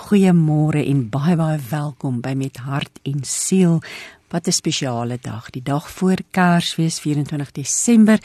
Goeiemôre en baie welkom by Met Hart en Siel. Wat 'n spesiale dag, die dag voor Kersfees 24 Desember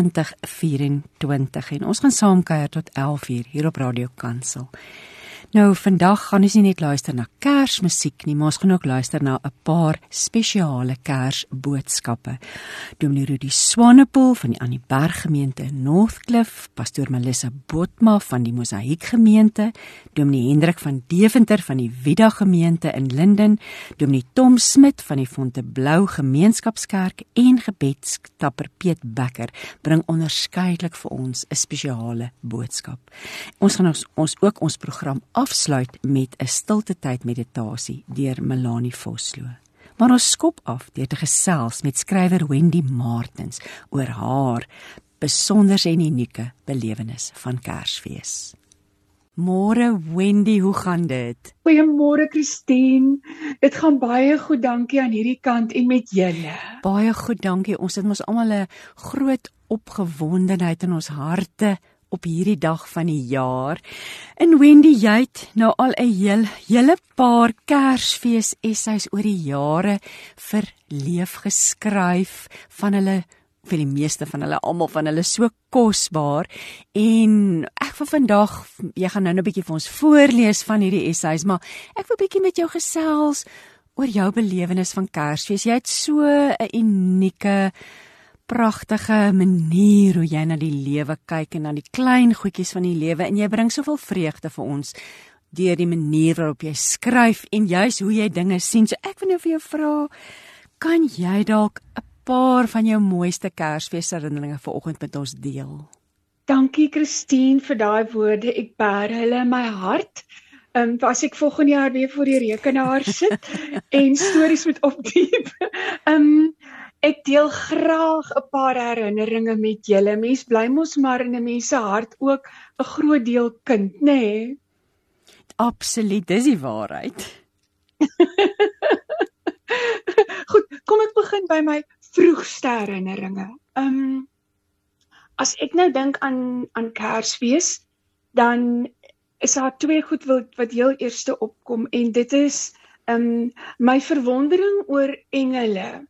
2024 en ons gaan saam kuier tot 11:00 hier op Radio Kansel. Nou, vandag gaan ons nie net luister na Kersmusiek nie, maar ons gaan ook luister na 'n paar spesiale Kersboodskappe. Dominee Rudy Swanepoel van die Annie Berg gemeente in Northcliffe, Pastoor Melissa Botma van die Mosaïek gemeente, Dominee Hendrik van Deventer van die Vida gemeente in Linden, Dominee Tom Smit van die Fonteblou Gemeenskapskerk en gebedstapper Piet Becker bring onderskeidelik vir ons 'n spesiale boodskap. Ons gaan ook ons program afsluit met 'n stilte tyd meditasie deur Melanie Vosloo. Maar ons skop af deur te gesels met skrywer Wendy Martins oor haar besonders en unieke belewenis van Kersfees. Môre Wendy, hoe gaan dit? Goeiemôre Christine. Dit gaan baie goed, dankie aan hierdie kant en met julle. Baie goed, dankie. Ons het mos almal 'n groot opgewondenheid in ons harte op hierdie dag van die jaar. En Wendy, jy het nou al 'n hele paar Kersfees essays oor die jare verleef geskryf van hulle, vir die meeste van hulle, almal van hulle so kosbaar. En ek wil vandag, jy gaan nou 'n bietjie vir ons voorlees van hierdie essays, maar ek wil bietjie met jou gesels oor jou belewenis van Kersfees. Jy het so 'n unieke, pragtige manier hoe jy na die lewe kyk en na die klein goedjies van die lewe, en jy bring soveel vreugde vir ons deur die manier waarop jy skryf en juis hoe jy dinge sien. So ek wil nou vir jou vra, kan jy dalk 'n paar van jou mooiste Kersfeesherinneringe vanoggend met ons deel? Dankie Christine vir daai woorde. Ek bær hulle in my hart. As ek volgende jaar weer voor die rekenaar sit en stories moet opdiep. Ek deel graag 'n paar herinneringe met julle. Mens bly mos maar in 'n mens se hart ook 'n groot deel kind, nê? Nee? Absoluut, dis die waarheid. Goed, kom ek begin by my vroegste herinneringe. As ek nou dink aan Kersfees, dan is daar twee goed wat heel eerste opkom, en dit is my verwondering oor engele.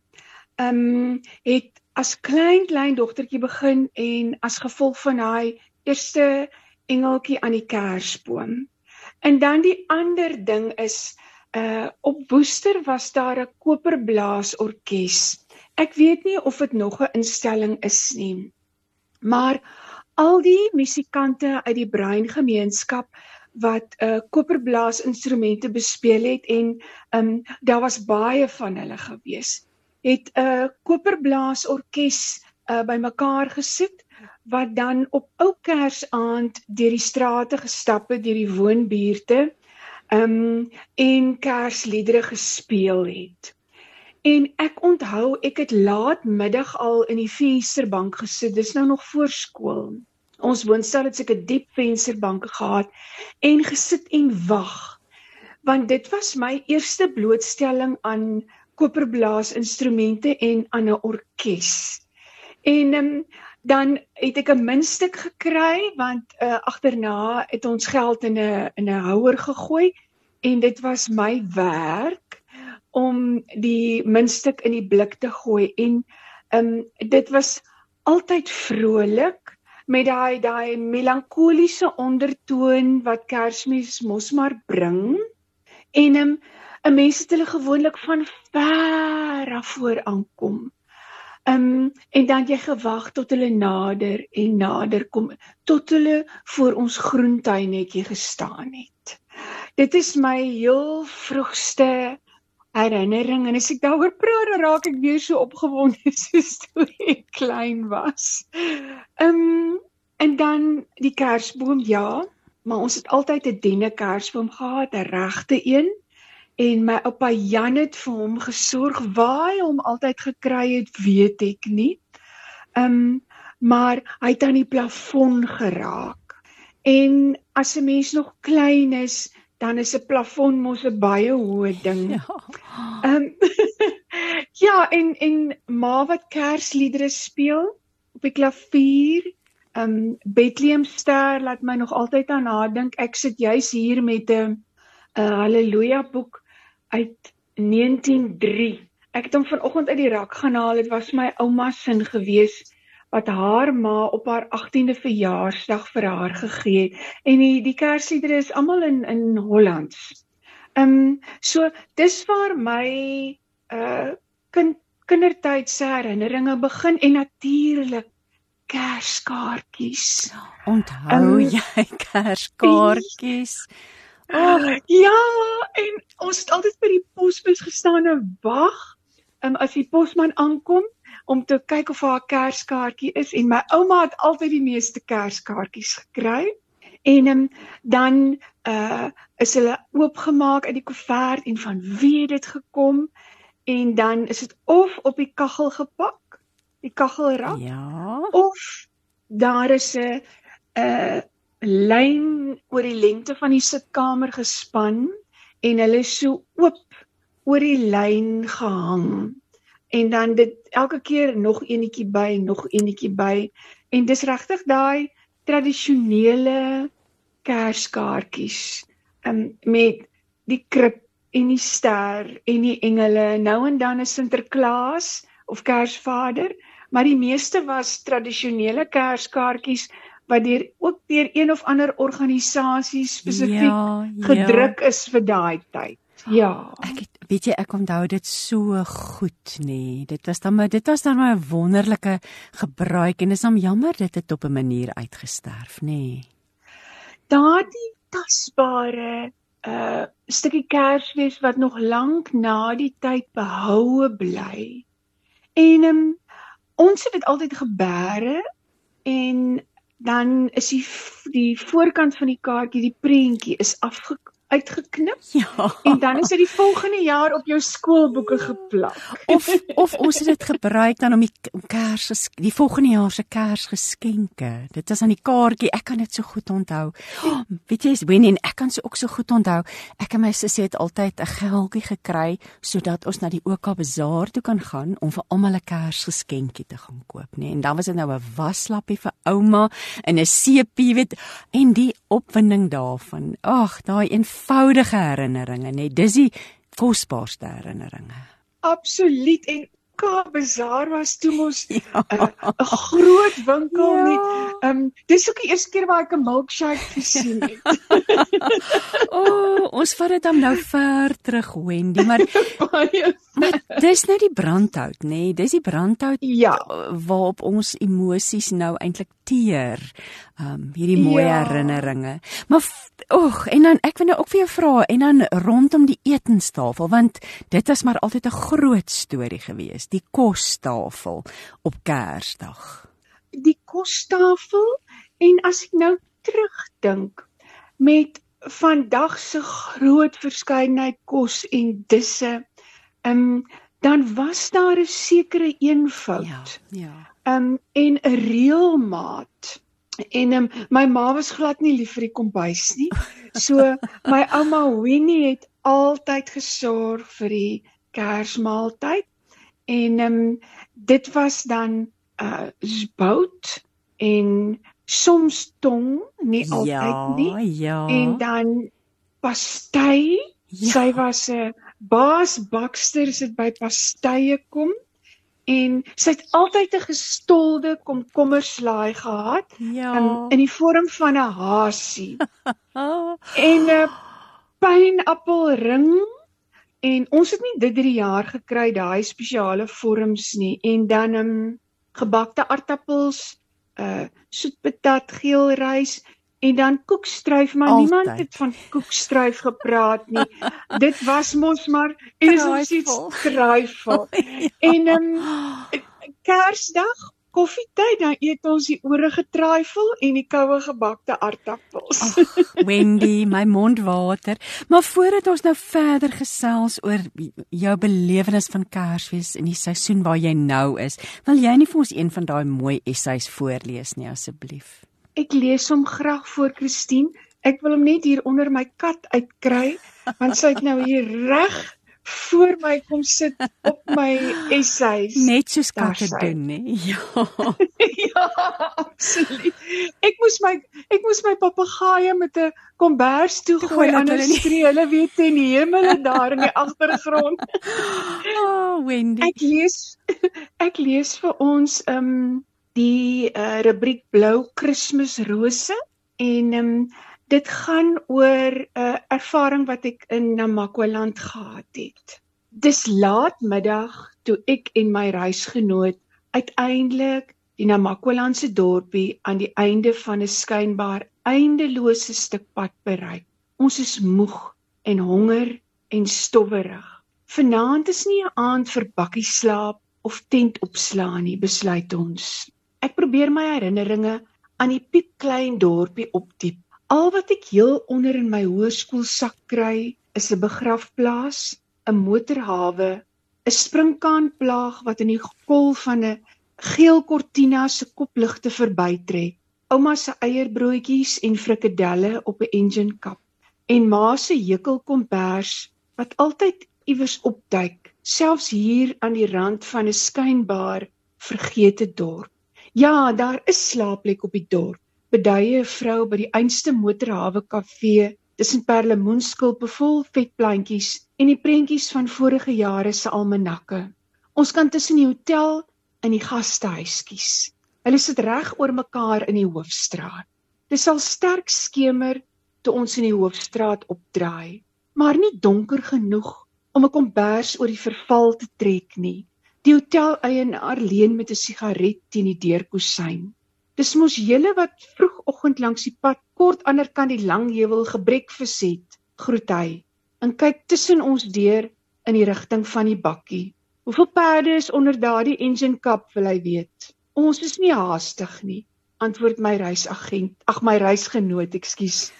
Het as klein dogtertjie begin, en as gevolg van daai eerste engeltjie aan die Kersboom. En dan die ander ding is, op Woester was daar 'n koperblaasorkes. Ek weet nie of dit nog 'n instelling is nie, maar al die musikante uit die Bruin gemeenskap wat koperblaasinstrumente bespeel het, en daar was baie van hulle gewees, het 'n koperblaasorkes bymekaar gesit, wat dan op ou Kersaand deur die strate gestap het, deur die woonbuurte, en Kersliedere gespeel het. En ek onthou, ek het laatmiddag al in die vensterbank gesit, dis nou nog voor skool. Ons woonstel het seker diep vensterbanke gehad, en gesit en wag, want dit was my eerste blootstelling aan koperblaasinstrumente en aan 'n orkes. En dan het ek 'n muntstuk gekry, want agterna het ons geld in 'n houer gegooi, en dit was my werk om die muntstuk in die blik te gooi, en dit was altyd vrolik, met daai melankoliese ondertoon wat Kersfees mos maar bring, en 'n mens het hulle gewoonlik van ver af voor aankom. En dan jy gewag tot hulle nader en nader kom, tot hulle voor ons groentuinnetjie gestaan het. Dit is my heel vroegste herinnering, en as ek daaroor praat, dan raak ek weer so opgewonde soos toe ek klein was. En dan die Kersboom, ja, maar ons het altyd 'n diene Kersboom gehad, 'n regte een, en my oupa Jan het vir hom gesorg. Waar hy hom altyd gekry het, weet ek nie. Maar hy het aan die plafon geraak. En as 'n mens nog klein is, dan is 'n plafon mos 'n baie hoë ding. Ja, ja, en ma wat Kersliedere speel op die klavier, Bethlehemster laat my nog altyd aan haar dink. Ek sit juis hier met 'n Halleluja boek uit 1903. Ek het hom vanoggend uit die rak gaan haal. Dit was my ouma se gewees wat haar ma op haar 18de verjaarsdag vir haar gegee het. En die Kersliedere is almal in Hollands. So dis waar my kindertydse herinneringe begin en natuurlik kerskaartjies. Onthou jy kerskaartjies? Ja, en ons het altyd by die posbus gestaan en wag, as die posman aankom, om te kyk of haar kerskaartjie is, en my ouma het altyd die meeste kerskaartjies gekry, en dan is hulle oopgemaak uit die koevert, en van wie het dit gekom, en dan is dit of op die kaggel gepak, die kaggelrak, Ja. of daar is 'n lyn oor die lengte van die sitkamer gespan en hulle is so oop oor die lyn gehang. En dan dit elke keer nog enetjie by en dis regtig daai tradisionele kerskaartjies met die krib en die ster en die engele. Nou en dan is Sinterklaas of Kersvader, maar die meeste was tradisionele kerskaartjies wat ook deur een of ander organisasie spesifiek gedruk is vir daai tyd. Ja. Ek onthou dit so goed, nee. Dit was dan maar 'n wonderlike gebruik en is dan jammer dit het op 'n manier uitgesterf, nee. Daardie tasbare stukkie Kersfees wat nog lank na die tyd behoue bly. En ons het dit altyd gebêre en dan is die voorkant van die kaartjie, die prentjie is uitgeknip. Ja. En dan is dit die volgende jaar op jou skoolboeke geplak. Of ons het dit gebruik dan om die volgende jaar se Kersgeskenke. Dit was aan die kaartjie, ek kan dit so goed onthou. Weet jy, Wendy, en ek kan ook so goed onthou, ek en my sussie het altyd 'n geldjie gekry, sodat ons na die OK Bazaar toe kan gaan, om vir almal 'n Kersgeskenkie te gaan koop, nee. En dan was dit nou 'n waslappie vir ouma, en 'n seepie, weet, en die opwinding daarvan, daai eenvoudige herinneringe, nee, dis die kosbaarste herinneringe. Absoluut, en OK Bazaar was toe mos 'n groot winkel nie. Dis ook die eerste keer waar ek 'n milkshake gesien het. Ons vat dit dan nou ver terug, Wendy, maar dis nou die brandhout, nee, dis die brandhout waarop ons emosies nou eintlik teer. Hierdie mooi herinneringe. Maar en dan ek wil nou ook vir jou vra, en dan rondom die etenstafel, want dit was maar altyd 'n groot storie gewees, die kostafel op Kersdag. Die kostafel, en as ek nou terugdink, met vandag se groot verskeidenheid kos en disse, dan was daar 'n sekere eenvoud. En 'n reëlmaat. En my ma was glad nie lief vir die kombuis nie. So my ouma Winnie het altyd gesorg vir die Kersmaaltyd. En dit was dan bout en soms tong, nie altyd nie. En dan pastei. Sy was 'n baas bakster, as dit by pastye kom. En sy het altyd 'n gestolde komkommerslaai gehad, in die vorm van 'n hasie. En 'n pynappelring, en ons het nie dit 3 jaar gekry, daai spesiale vorms nie. En dan gebakte aartappels, soetpatat, geel rys, en dan koekstryf, maar niemand het van koekstryf gepraat nie. Dit was mos maar, en is ons iets kruifel. En Kersdag, koffietyd, dan eet ons die oorige truifel en die koue gebakte aartappels. Wendy, my mond water. Maar voordat ons nou verder gesels oor jou belewenis van Kersfees in die seisoen waar jy nou is, wil jy nie vir ons een van daai mooi essays voorlees nie, asseblief? Ek lees hom graag voor, Christine. Ek wil hom net hier onder my kat uitkry, want sy het nou hier reg voor my kom sit op my essays. Net soos Daar katte sy. doen, hè? Ja. Ja, absoluut. Ek moes my papegaaie met 'n kombers toegooi, Gooi dat anders hulle nie. skree hulle weer ten hemele daar in die agtergrond. Oh, Wendy. Ek lees vir ons die rubriek Blou Kersrose en dit gaan oor 'n ervaring wat ek in Namaqualand gehad het. Dis laatmiddag toe ek en my reisgenoot uiteindelik die Namaqualandse dorpie aan die einde van 'n skynbaar eindelose stuk pad bereik. Ons is moeg en honger en stowwerig. Vanaand is nie 'n aand vir bakkieslaap of tent opslaan nie, besluit ons. Ek probeer my herinneringe aan die piepklein dorpie opdiep. Al wat ek heel onder in my hoërskoolsak kry, is 'n begrafplaas, 'n motorhawe, 'n springkaanplaag wat in die kol van 'n geel kortina se kopligte verbytrek, ouma se eierbroodjies en frikadelle op 'n engine kap, en ma se hekelkombers wat altyd iewers opduik, selfs hier aan die rand van 'n skynbaar vergete dorp. Ja, daar is slaapplek op die dorp, beduie 'n vrou by die einste motorhawe kafee tussen perlemoenskulpe vol vetplantjies en die prentjies van vorige jare se almanakke. Ons kan tussen die hotel en die gastehuis kies. Hulle sit reg oor mekaar in die hoofstraat. Dit sal sterk skemer toe ons in die hoofstraat opdraai, maar nie donker genoeg om 'n kombers oor die verval te trek nie. Die hotel-eienaar leun met 'n sigaret teen die deurkusyn. Dis mos julle wat vroegoggend langs die pad kort aanderkant die lang heuwel gebrekvis het, groet hy, en kyk tussen ons deur in die rigting van die bakkie. Hoeveel perde is onder daardie engine kap, wil hy weet. Ons is nie haastig nie, antwoord my reisgenoot, ekskuus,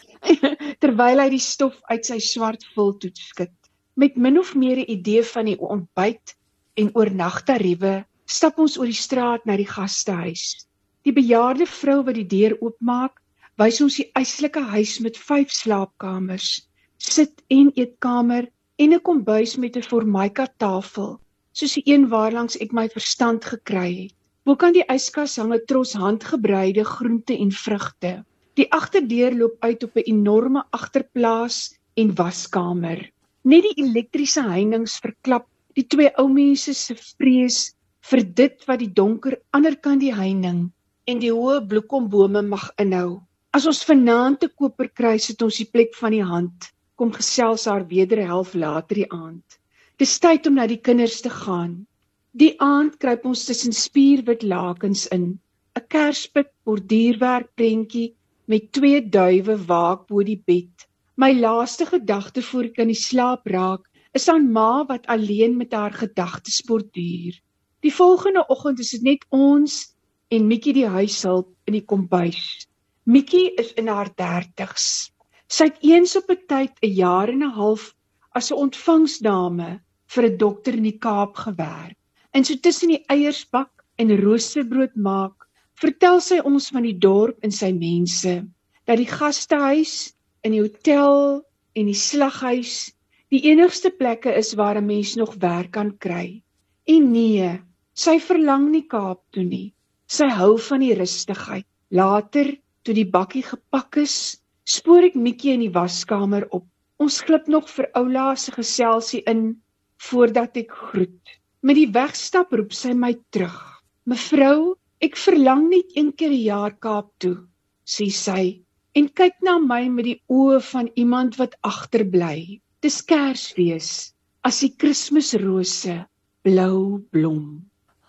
terwyl hy die stof uit sy swart vultoets skud. Met min of meer 'n idee van die ontbyt en oornagtariewe, stap ons oor die straat na die gastehuis. Die bejaarde vrou wat die deur oopmaak, wys ons die eislike huis met 5 slaapkamers, sit- en eetkamer en 'n kombuis met 'n formica tafel, soos die een waarlangs ek my verstand gekry het. Bokant die yskas hang 'n tros handgebreide groente en vrugte. Die agterdeur loop uit op 'n enorme agterplaas en waskamer. Net die elektriese heininge verklap die 2 ou mense se vrees vir dit wat die donker aanderkant die heining en die hoë bloekombome mag inhou. As ons vanaand te koper kry, sit ons die plek van die hand, kom gesels haar wederhelf later die aand. Dis tyd om na die kinders te gaan. Die aand kruip ons tussen spierwit lakens in, 'n kerspit borduurwerk prentjie met 2 duwe waak bo die bed. My laaste gedagte voor ek in die slaap raak, is aan ma wat alleen met haar gedagtes borduur. Die volgende oggend is dit net ons en Mikkie die huishulp in die kombuis. Mikkie is in haar 30's. Sy het eens op 'n tyd 'n jaar en 'n half as 'n ontvangsdame vir 'n dokter in die Kaap gewerk. En so tussen die eiers bak en roosterbrood maak, vertel sy ons van die dorp en sy mense, dat die gastehuis en die hotel en die slaghuis die enigste plekke is waar 'n mens nog werk kan kry. En nee, sy verlang nie Kaap toe nie. Sy hou van die rustigheid. Later, toe die bakkie gepak is, spoor ek Mikkie in die waskamer op. Ons glip nog vir Oula se geselsie in, voordat ek groet. Met die wegstap roep sy my terug. Mevrou, ek verlang net 1 keer 'n jaar Kaap toe, sê sy, en kyk na my met die oë van iemand wat agterbly. Dis Kersfees, as die Kersrose blou blom.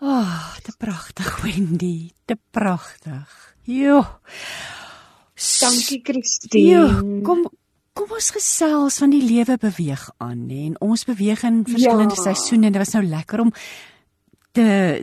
Te pragtig, Wendy, te pragtig. Jo. Dankie, Christine. Kom ons gesels, van die lewe beweeg aan, nee, en ons beweeg in verskillende seisoene. Dit was nou lekker om te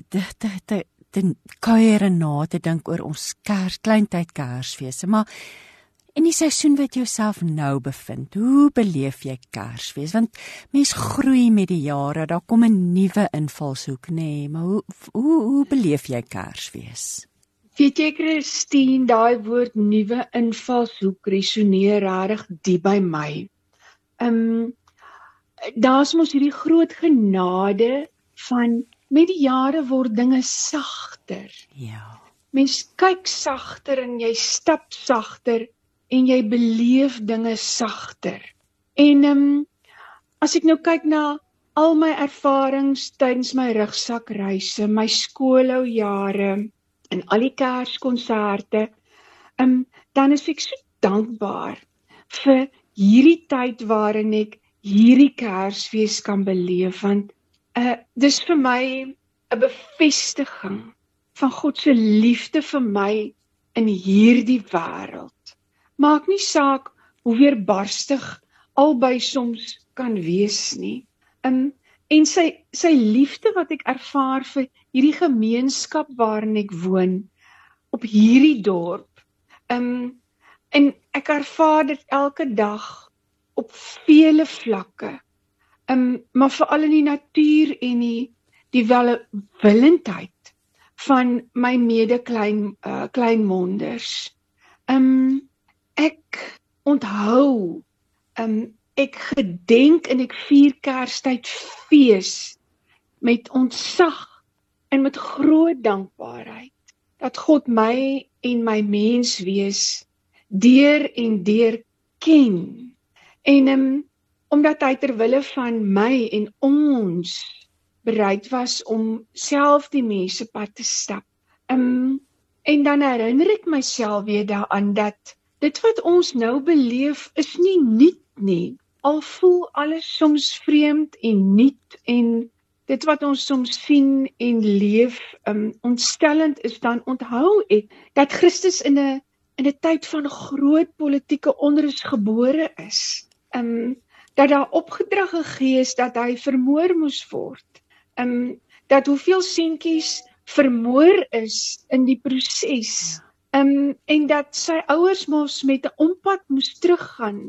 kuier en na te dink oor ons kleintyd Kersfeeste, maar in die seisoen wat jy jouself nou bevind, hoe beleef jy Kersfees? Want mens groei met die jare, daar kom 'n nuwe invalshoek, nee, maar hoe beleef jy Kersfees? Weet jy, Christine, daai woord nuwe invalshoek resoneer regtig diep by my. daar's mos hierdie groot genade van met die jare word dinge sagter. Ja. Mens kyk sagter en jy stap sagter en jy beleef dinge sagter. En as ek nou kyk na al my ervarings tydens my rugsakreise, my skoolhoujare en al die Kerskonserte, dan is ek so dankbaar vir hierdie tyd waarin ek hierdie Kersfees kan beleef, want dis vir my 'n bevestiging van God se liefde vir my in hierdie wêreld. Maak nie saak hoe weerbarstig albei soms kan wees nie. En sy liefde wat ek ervaar vir hierdie gemeenskap waarin ek woon, op hierdie dorp, en ek ervaar dit elke dag op vele vlakke, maar veral in die natuur en die welwillendheid van my kleinmonders. Ek onthou, ek gedenk en ek vier Kerstyd fees met ontzag en met groot dankbaarheid dat God my en my menswees deur en deur ken. En omdat hy terwille van my en ons bereid was om self die mensepad te stap. En dan herinner ek myself weer daaraan dat dit wat ons nou beleef is nie nuut nie. Al voel alles soms vreemd en nuut en dit wat ons soms sien en leef ontstellend is, dan onthou ek dat Christus in 'n tyd van groot politieke onrus gebore is. Dat daar opgedrag gegee is dat hy vermoor moes word. Dat hoeveel seentjies vermoor is in die proses. En dat sy ouers mos met 'n ompad moes teruggaan.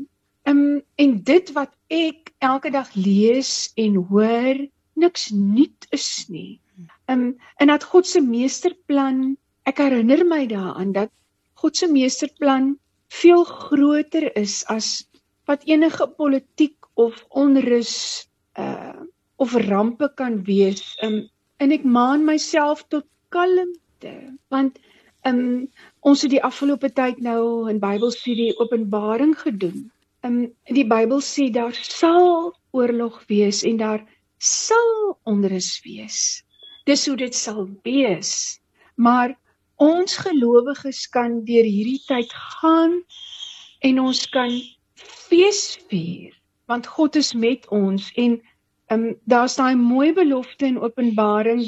En dit wat ek elke dag lees en hoor, niks nuut is nie. En dat God se meesterplan, ek herinner my daaraan dat God se meesterplan veel groter is as wat enige politiek of onrus of rampe kan wees. En ek maan myself tot kalmte, want ons het die afgelope tyd nou in Bybelstudie Openbaring gedoen. Die Bybel sê daar sal oorlog wees en daar sal onrus wees. Dis hoe dit sal wees. Maar ons gelowiges kan deur hierdie tyd gaan en ons kan fees vier, want God is met ons en daar's daai mooi belofte in Openbaring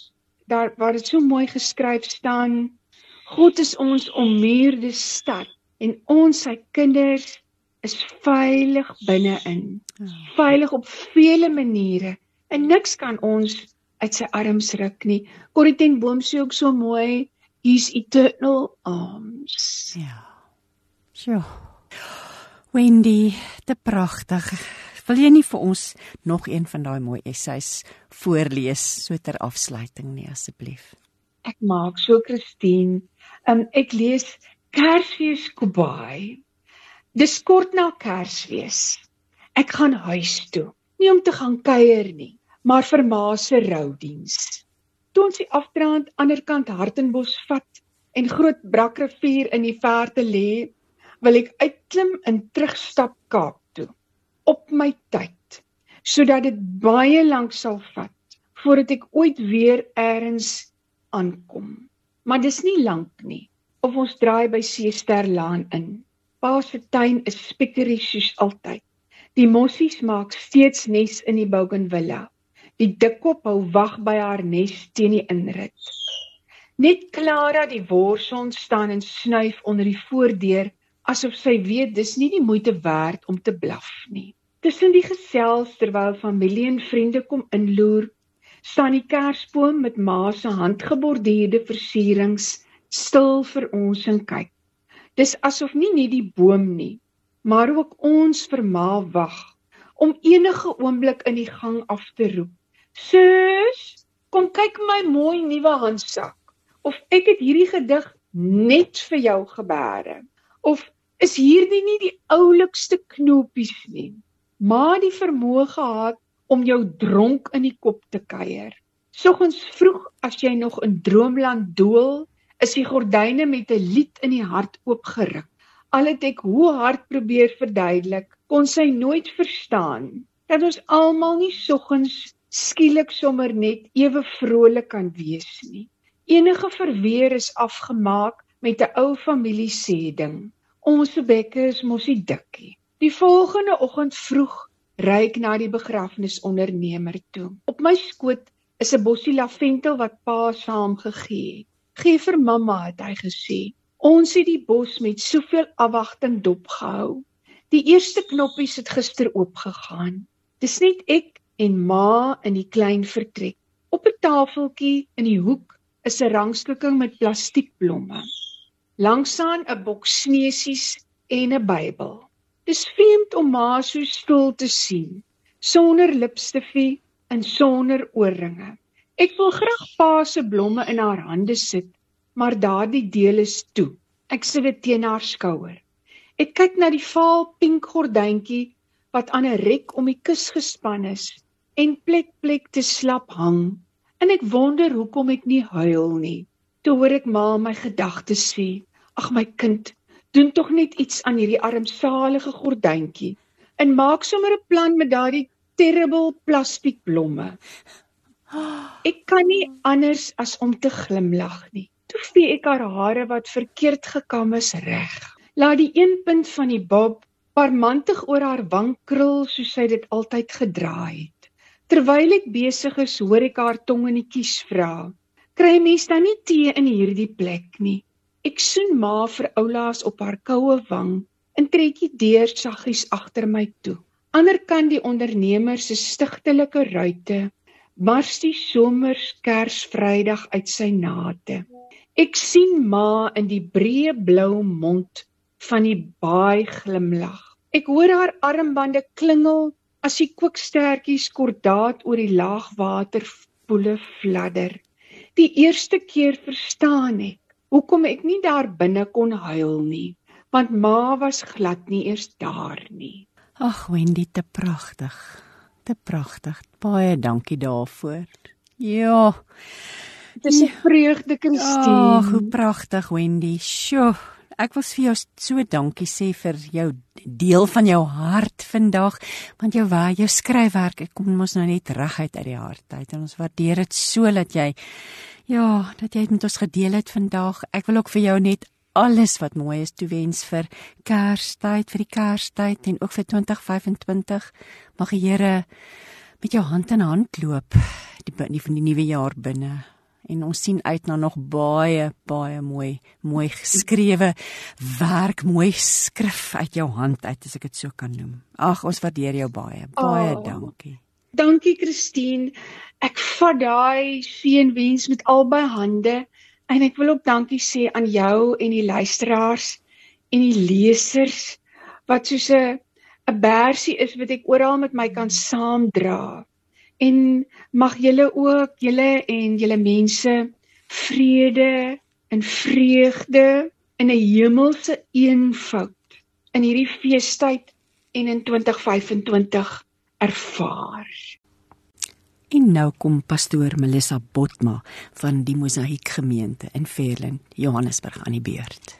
waar dit so mooi geskryf staan, God is ons ommuurde stad en ons sy kinders is veilig binne-in. Veilig op vele maniere en niks kan ons uit sy arms ruk nie. Corrie ten Boom sê ook so mooi, His eternal arms. Ja. Sjoe. Wendy, te pragtig. Wil jy nie vir ons nog een van daai mooi essays voorlees, so ter afsluiting nie, asseblief? Ek maak so, Christine. Ek lees Kersfees Kobai. Dis kort na Kersfees. Ek gaan huis toe, nie om te gaan kuier nie, maar vir ma se roudiens. Toe ons die afdraand anderkant Hartenbos vat en Groot Brakrivier in die verte lê, wil ek uitklim en terugstap Kaap toe, op my tyd, sodat dit baie lank sal vat, voordat ek ooit weer eers aankom. Maar dis nie lank nie, of ons draai by Seesterlaan in. Pa se tuin is spiekerie soos altyd. Die mossies maak steeds nes in die bougainvillea. Die dikkop hou wag by haar nes teen die inrit. Net Clara die worshond staan en snuif onder die voordeur, asof sy weet dis nie die moeite werd om te blaf nie. Tussen die gesels terwyl familie en vriende kom inloer, staan die kersboom met ma se handgeborduurde versierings stil vir ons en kyk. Dis asof nie net die boom nie, maar ook ons vir ma wag, om enige oomblik in die gang af te roep. Sus, kom kyk my mooi nuwe handsak. Of ek het hierdie gedig net vir jou gebere. Of is hierdie nie die oulikste knopies nie? Ma die vermoë gehad om jou dronk in die kop te kuier. Soggens vroeg as jy nog in droomland dool, is die gordyne met 'n lied in die hart oopgeruk. Al het ek hoe hard probeer verduidelik, kon sy nooit verstaan dat ons almal nie soggens skielik sommer net ewe vrolik kan wees nie. Enige verweer is afgemaak met 'n ou familie sêding. Ons bekke is mos nie dikkie. Die volgende oggend vroeg ry ek na die begrafnisondernemer toe. Op my skoot is 'n bossie lavendel wat pa saam gegee het. Gee vir mamma, het hy gesê. Ons het die bos met soveel afwagting dopgehou. Die eerste knoppies het gister oopgegaan. Dis net ek en ma in die klein vertrek. Op 'n tafeltjie in die hoek is 'n rangskikking met plastiekblomme. Langsaan 'n boks snesies en 'n Bybel. Dis vreemd om ma so stil te sien, sonder lipstifie en sonder oorringe. Ek wil graag pa se blomme in haar hande sit, maar daardie deel is toe. Ek sit dit teen haar skouer. Ek kyk na die vaal pink gordyntjie wat aan 'n rek om die kus gespan is en plek te slap hang. En ek wonder hoekom ek nie huil nie. Toe hoor ek ma my gedagtes sê, ag my kind, doen tog net iets aan hierdie armsalige gordyntjie en maak sommer 'n plan met daardie terrible plastiekblomme. Ek kan nie anders as om te glimlag nie. Toe vee ek haar hare wat verkeerd gekam is reg. Laat die een punt van die bob parmantig oor haar wang krul soos sy dit altyd gedraai het. Terwyl ek besig is, hoor ek haar tong in die kies vra. Kry mens dan nie tee in hierdie plek nie? Ek soen ma vir oulaas op haar koue wang en trek die deur saggies agter my toe. Anderkant die ondernemer se stigtelike ruite bars die somers Kersvrydag uit sy nate. Ek sien ma in die breë blou mond van die baai glimlag. Ek hoor haar armbande klingel as die kookstertjies kordaat oor die laagwaterpoele fladder. Die eerste keer verstaan ek hoekom ek nie daar binne kon huil nie, want ma was glad nie eers daar nie. Ag Wendy, te pragtig. Te pragtig. Baie dankie daarvoor. Ja. Dit is 'n vreugde, Christine. Ag, hoe pragtig Wendy. Sjoe. Ek wil vir jou so dankie sê vir jou deel van jou hart vandag, want jou skryfwerk, ek kom mos nou net reguit uit die hart uit en ons waardeer dit so dat jy het met ons gedeel het vandag. Ek wil ook vir jou net alles wat mooi is toewens vir Kerstyd, vir die Kerstyd en ook vir 2025. Mag die Here met jou hand in hand loop die nuwe jaar binne. En ons sien uit na nog baie mooi geskrewe werk, mooi skrif uit jou hand uit, as ek dit so kan noem. Ag, ons waardeer jou baie dankie. Dankie Christine. Ek vat daai seënwens met albei hande en ek wil ook dankie sê aan jou en die luisteraars en die lesers wat soos 'n bersie is wat ek oral met my kan saamdra. En mag julle ook, julle en julle mense, vrede en vreugde in 'n hemelse eenvoud in hierdie feestyd en in 2025 ervaar. En nou kom pastoor Melissa Botma van die Mosaïek gemeente in Verlin, Johannesburg aan die beurt.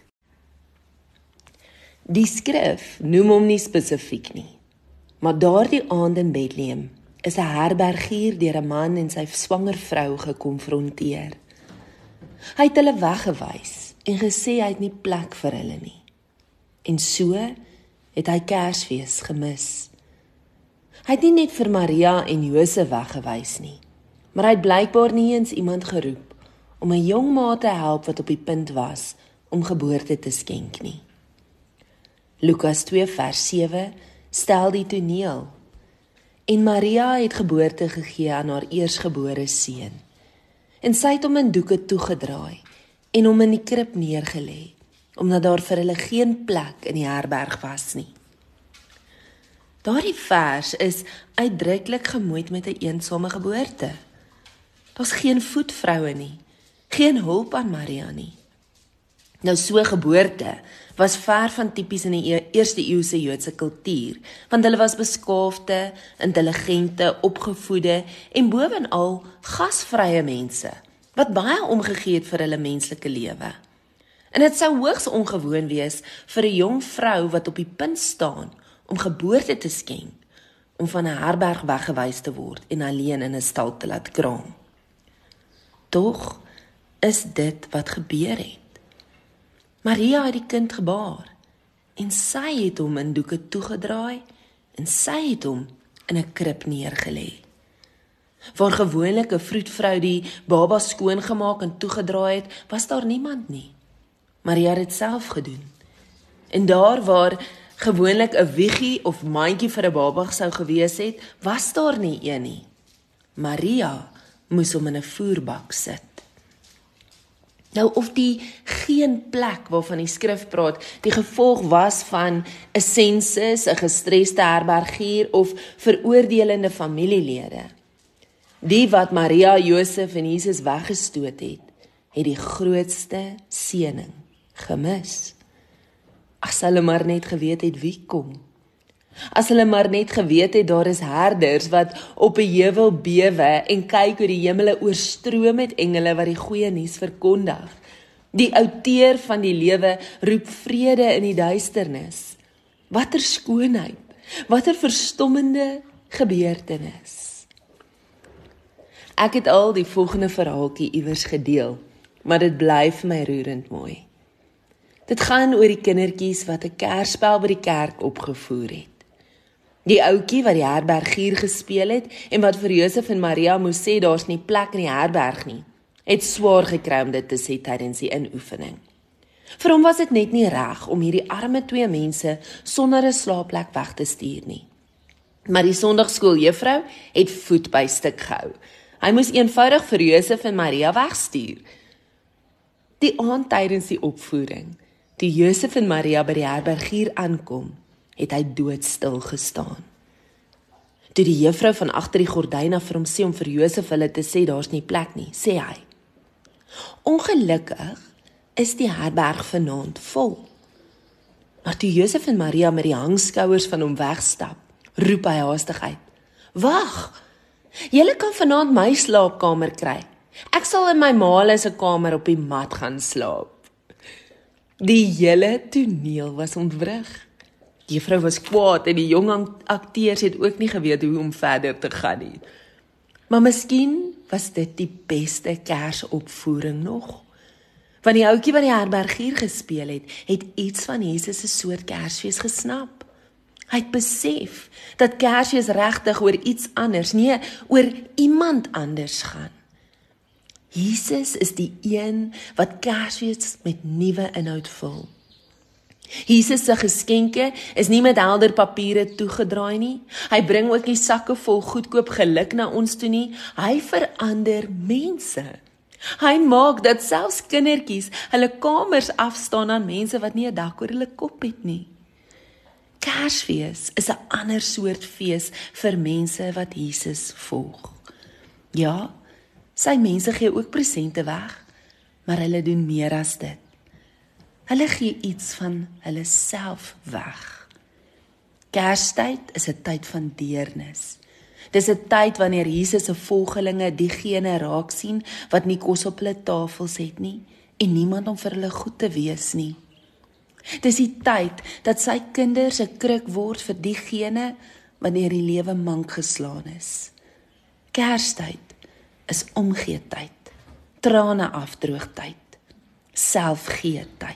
Die skrif noem hom nie spesifiek nie, maar daardie aand in Bethlehem is 'n herbergier deur 'n man en sy swanger vrou gekonfronteer. Hy het hulle weggewys en gesê hy het nie plek vir hulle nie. En so het hy Kersfees gemis. Hy het nie net vir Maria en Josef weggewys nie, maar hy het blykbaar nie eens iemand geroep om 'n jong ma te help wat op die punt was om geboorte te skenk nie. Lukas 2 vers 7 stel die toneel. En Maria het geboorte gegee aan haar eersgebore seun. En sy het hom in doeke toegedraai en hom in die krib neergelê, omdat daar vir hulle geen plek in die herberg was nie. Daardie vers is uitdruklik gemoeid met 'n eensame geboorte. Daar's geen voetvroue nie, geen hulp aan Maria nie. Nou so geboorte was ver van tipies in die eerste eeuse Joodse kultuur, want hulle was beskaafde, intelligente, opgevoede en bovenal gasvrye mense, wat baie omgegee het vir hulle menslike lewe. En dit sou hoogs ongewoon wees vir 'n jong vrou wat op die punt staan om geboorte te skenk, om van 'n herberg weggewys te word en alleen in 'n stal te laat kraam. Tog is dit wat gebeur het. Maria het die kind gebaar en sy het hom in doeke toegedraai en sy het hom in 'n krib neergelê. Waar gewoonlik 'n vroedvrou die baba skoongemaak en toegedraai het, was daar niemand nie. Maria het dit self gedoen. En daar waar gewoonlik 'n wiegie of mandjie vir 'n baba sou gewees het, was daar nie een nie. Maria moes hom in 'n voerbak sit. Nou of die geen plek waarvan die skrif praat, die gevolg was van 'n sensus, 'n gestreste herbergier of veroordelende familielede. Die wat Maria, Josef en Jesus weggestoot het die grootste seëning gemis. As hulle maar net geweet het wie kom. As hulle maar net geweet het daar is herders wat op 'n heuwel bewe en kyk hoe die hemele oorstroom met engele wat die goeie nuus verkondig. Die outeur van die lewe roep vrede in die duisternis. Watter skoonheid, watter verstommende gebeurtenis. Ek het al die volgende verhaaltjie iewers gedeel, maar dit bly vir my roerend mooi. Dit gaan oor die kindertjies wat 'n kersspel by die kerk opgevoer het. Die ouetjie wat die herbergier gespeel het en wat vir Josef en Maria moes sê daar's nie plek in die herberg nie, het swaar gekry om dit te sê tydens die inoefening. Vir hom was dit net nie reg om hierdie arme twee mense sonder 'n slaapplek weg te stuur nie. Maar die sondagskooljuffrou het voet by stuk gehou. Hy moes eenvoudig vir Josef en Maria wegstuur. Die aand tydens die opvoering, toe Josef en Maria by die herbergier aankom, het hy doodstil gestaan. Toe die juffrou van agter die gordyne vir hom sê om vir Josef hulle te sê daar's nie plek nie, sê hy: "Ongelukkig is die herberg vanaand vol." Maar toe Josef en Maria met die hangskouers van hom wegstap, roep hy haastig uit: "Wag! Julle kan vanaand my slaapkamer kry. Ek sal in my ma se kamer op die mat gaan slaap." Die hele toneel was ontwrig. Die juffrou was kwaad en die jong akteurs het ook nie geweet hoe om verder te gaan nie. Maar miskien was dit die beste Kersopvoering nog. Want die ouetjie wat die herbergier gespeel het iets van Jesus se soort Kersfees gesnap. Hy het besef dat Kersfees regtig oor iets anders, nie oor iemand anders gaan. Jesus is die een wat Kersfees met nuwe inhoud vul. Jesus se geskenke is nie met helder papiere toegedraai nie. Hy bring ook nie sakke vol goedkoop geluk na ons toe nie. Hy verander mense. Hy maak dat selfs kindertjies hulle kamers afstaan aan mense wat nie 'n dak oor hulle kop het nie. Kersfees is 'n ander soort fees vir mense wat Jesus volg. Ja, sy mense gee ook presente weg, maar hulle doen meer as dit. Hulle gee iets van hulle self weg. Kerstyd is 'n tyd van deernis. Dis 'n tyd wanneer Jesus se volgelinge diegene raak sien wat nie kos op hulle tafels het nie en niemand om vir hulle goed te wees nie. Dis die tyd dat sy kinders 'n kruk word vir diegene wanneer die lewe mank geslaan is. Kerstyd is omgee tyd, trane afdroog tyd, selfgee tyd.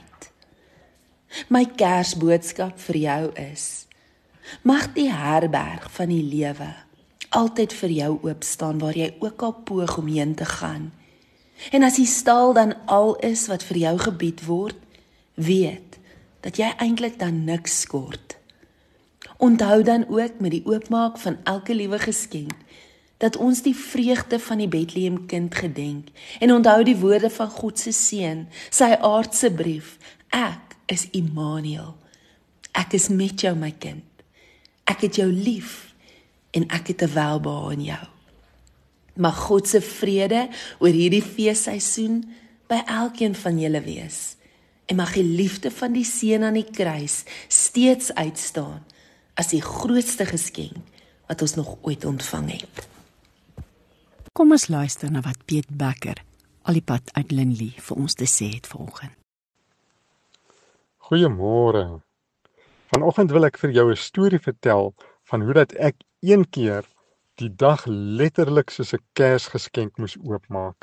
My Kersboodskap vir jou is: mag die herberg van die lewe altyd vir jou oop staan waar jy ook al poog om heen te gaan. En as die stal dan al is wat vir jou gebied word, weet dat jy eintlik dan niks skort. Onthou dan ook met die oopmaak van elke liewe geskenk dat ons die vreugde van die Bethlehem kind gedenk en onthou die woorde van God se seun, sy aardse brief: ek is Immanuel. Ek is met jou, my kind. Ek het jou lief en ek het 'n welbehae in jou. Mag God se vrede oor hierdie feesseisoen by elkeen van julle wees en mag die liefde van die Seun aan die kruis steeds uitstaan as die grootste geskenk wat ons nog ooit ontvang het. Kom ons luister na wat Piet Becker, al die pad uit Linley, vir ons te sê het vanoggend. Goeiemôre. Vanoggend wil ek vir jou 'n storie vertel van hoe dat ek een keer die dag letterlik soos 'n Kersgeskenk moes oopmaak.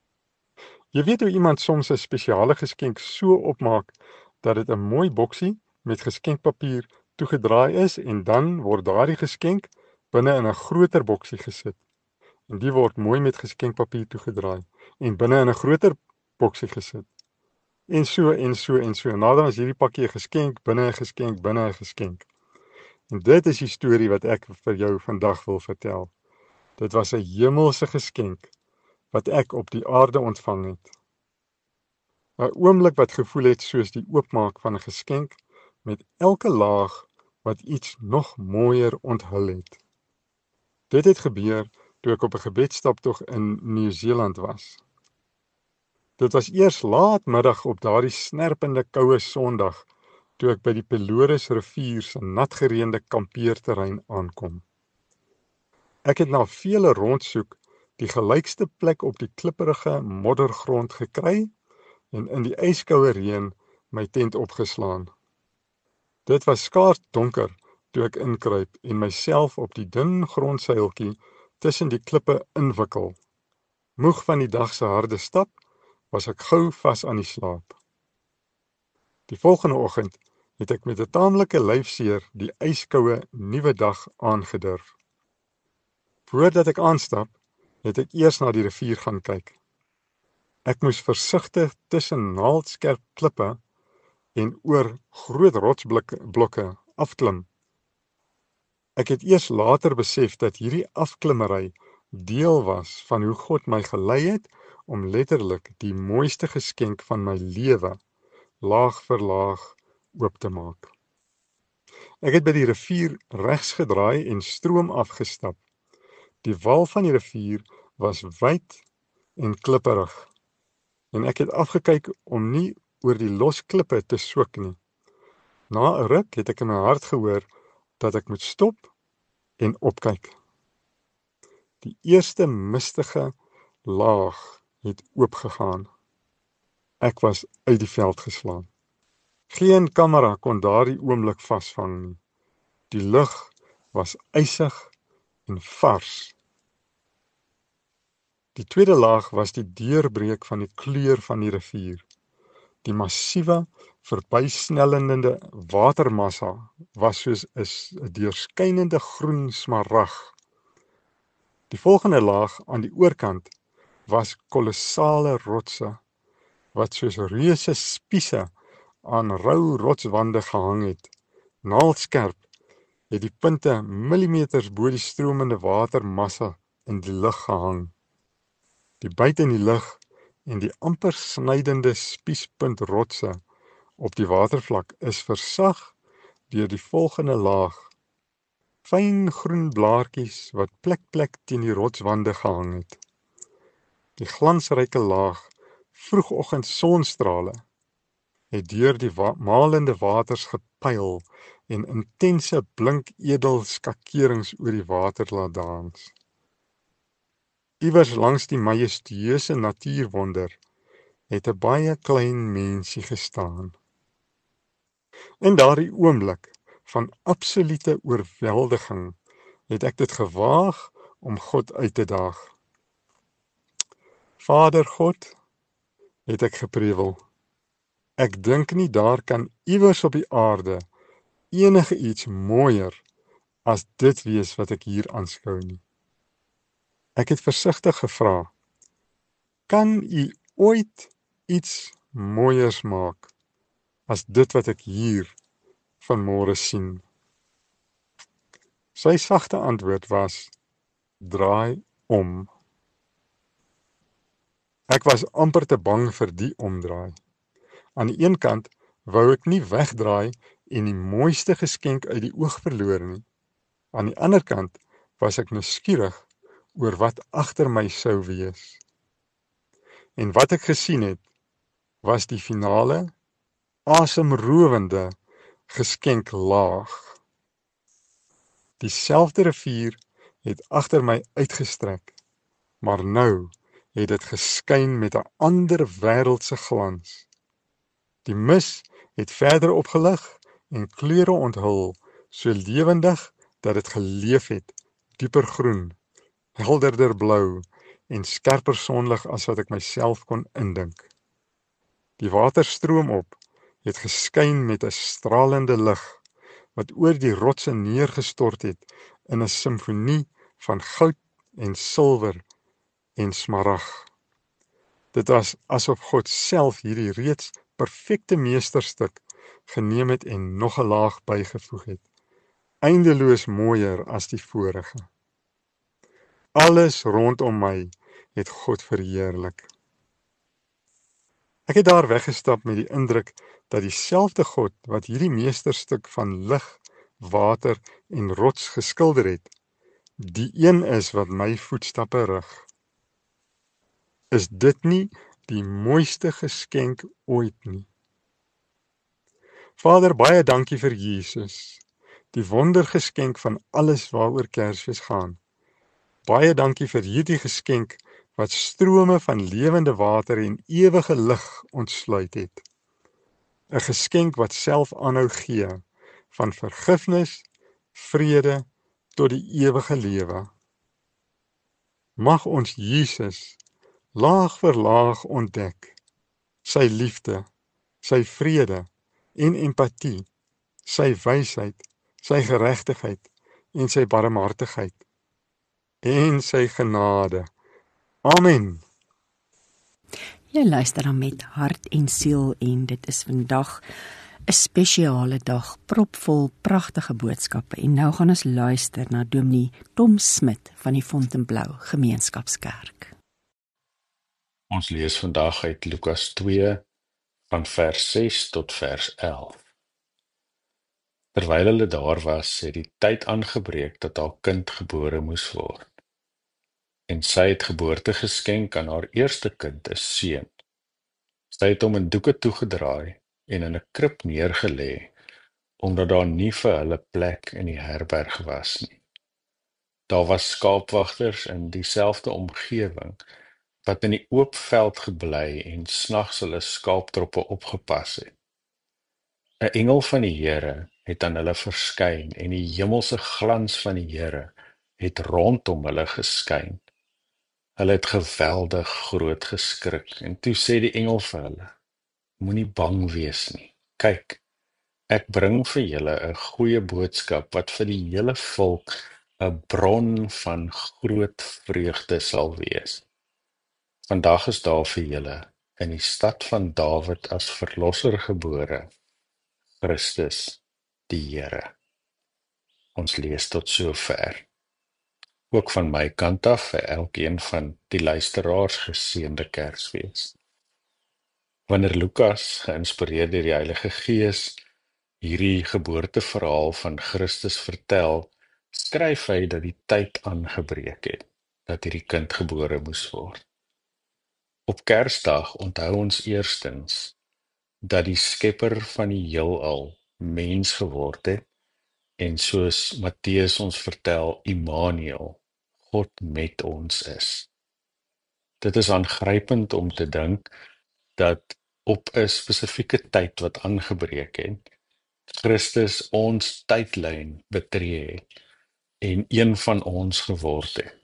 Jy weet hoe iemand soms 'n spesiale geskenk so opmaak dat dit 'n mooi boksie met geskenkpapier toegedraai is en dan word daardie geskenk binne in 'n groter boksie gesit. En die word mooi met geskenkpapier toegedraai en binne in 'n groter boksie gesit. En so en so en so. Nader as hierdie pakkie 'n geskenk, binne 'n geskenk, binne 'n geskenk. En dit is die storie wat ek vir jou vandag wil vertel. Dit was 'n hemelse geskenk wat ek op die aarde ontvang het. 'n Oomblik wat gevoel het soos die oopmaak van 'n geskenk met elke laag wat iets nog mooier onthul het. Dit het gebeur toe ek op 'n gebedsstaptog in Nieu-Seeland was. Dit was eers laatmiddag op daardie snerpende koue Sondag toe ek by die Pelorus rivier se natgereende kampeerterrein aankom. Ek het na vele rondsoek die gelykste plek op die klipperige moddergrond gekry en in die yskoue reën my tent opgeslaan. Dit was skaars donker toe ek inkruip en myself op die dun grondseiltjie tussen die klippe inwikkel. Moeg van die dag se harde stap, was ek gou vas aan die slaap. Die volgende oggend het ek met 'n taamlike lyfseer die yskoue nuwe dag aangedurf. Voordat ek aanstap, het ek eers na die rivier gaan kyk. Ek moes versigtig tussen naaldskerp klippe en oor groot rotsblokke afklim. Ek het eers later besef dat hierdie afklimmery deel was van hoe God my gelei het om letterlik die mooiste geskenk van my lewe laag vir laag oop te maak. Ek het by die rivier regs gedraai en stroom afgestap. Die wal van die rivier was wyd en klipperig en ek het afgekyk om nie oor die los klippe te swik nie. Na 'n ruk het ek in my hart gehoor dat ek moet stop en opkyk. Die eerste mistige laag het oopgegaan. Ek was uit die veld geslaan. Geen kamera kon daardie oomblik vasvang nie. Die lug was ysig en vars. Die tweede laag was die deurbreek van die kleur van die rivier. Die massiewe, verbysnellende watermassa was soos 'n deurskynende groen smarag. Die volgende laag aan die oorkant was kolossale rotse wat soos reuse spiese aan rou rotswande gehang het. Naaldskerp het die punte millimeters bo die stromende watermassa in die lug gehang. Die buite in die lug en die amper snydende spiespunt rotse op die watervlak is versag deur die volgende laag. Fyn groen blaartjies wat plek teen die rotswande gehang het. Die glansryke laag vroegoggend sonstrale het deur die malende waters gepyl en intense blink edelskakerings oor die water laat dans. Iewers langs die majestueuse natuurwonder het 'n baie klein mensie gestaan. In daardie oomblik van absolute oorweldiging het ek dit gewaag om God uit te daag. Vader God, het ek geprewel, ek dink nie daar kan iewers op die aarde enige iets mooier as dit wees wat ek hier aanskou nie. Ek het versigtig gevra, kan u ooit iets mooiers maak as dit wat ek hier vanmôre sien? Sy sagte antwoord was, draai om. Ek was amper te bang vir die omdraai. Aan die een kant wou ek nie wegdraai en die mooiste geskenk uit die oog verloor nie. Aan die ander kant was ek nuuskierig oor wat agter my sou wees. En wat ek gesien het, was die finale asemrowende geskenk laag. Dieselfde rivier het agter my uitgestrek, maar nou het dit geskyn met 'n ander wêreldse glans. Die mis het verder opgelig en kleure onthul, so lewendig dat dit geleef het, dieper groen, helderder blou en skerper sonlig as wat ek myself kon indink. Die water stroom op, het geskyn met 'n stralende lig, wat oor die rotse neergestort het in 'n simfonie van goud en silwer en smarag. Dit was asof God self hierdie reeds perfekte meesterstuk geneem het en nog 'n laag bygevoeg het, eindeloos mooier as die vorige. Alles rondom my het God verheerlik. Ek het daar weggestap met die indruk dat dieselfde God wat hierdie meesterstuk van lig, water en rots geskilder het, die een is wat my voetstappe rig. Is dit nie die mooiste geskenk ooit nie? Vader, baie dankie vir Jesus, die wondergeskenk van alles waaroor Kersfees gaan. Baie dankie vir hierdie geskenk wat strome van lewende water en ewige lig ontsluit het. 'n Geskenk wat self aanhou gee, van vergifnis, vrede tot die ewige lewe. Mag ons Jesus laag vir laag ontdek, sy liefde, sy vrede en empatie, sy wysheid, sy geregtigheid en sy barmhartigheid en sy genade. Amen. Jy luister dan met hart en siel en dit is vandag 'n spesiale dag, propvol pragtige boodskappe. En nou gaan ons luister na Dominee Tom Smit van die Fontainebleau Gemeenskapskerk. Ons lees vandag uit Lukas 2 van vers 6 tot vers 11. Terwyl hulle daar was, het die tyd aangebreek dat haar kind gebore moes word. En sy het geboorte geskenk aan haar eerste kind, 'n seun. Sy het hom in doeke toegedraai en in 'n krib neergelê, omdat daar nie vir hulle plek in die herberg was nie. Daar was skaapwagters in dieselfde omgewing, wat in die oop veld gebly en snags hulle skaaptroppe opgepas het. 'n Engel van die Here het aan hulle verskyn en die hemelse glans van die Here het rondom hulle geskyn. Hulle het geweldig groot geskrik en toe sê die engel vir hulle: Moenie bang wees nie. Kyk, ek bring vir julle 'n goeie boodskap wat vir die hele volk 'n bron van groot vreugde sal wees. Vandag is daar vir julle in die stad van Dawid as verlosser gebore, Christus die Here. Ons lees tot sover. Ook van my kant af vir elkeen van die luisteraars geseënde Kersfees. Wanneer Lukas, geïnspireerd deur die Heilige Gees, hierdie geboorteverhaal van Christus vertel, skryf hy dat die tyd aangebreek het, dat hierdie kind gebore moes word. Op Kersdag onthou ons eerstens dat die Skepper van die heelal mens geword het en soos Matteus ons vertel, Immanuel, God met ons is. Dit is aangrypend om te dink dat op 'n spesifieke tyd wat aangebreek het, Christus ons tydlyn betree het en een van ons geword het.